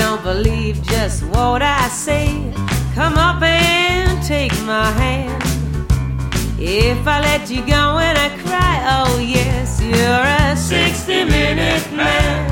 don't believe just what I say, come up and take my hand. If I let you go and I cry, oh yes, you're a 60-minute man.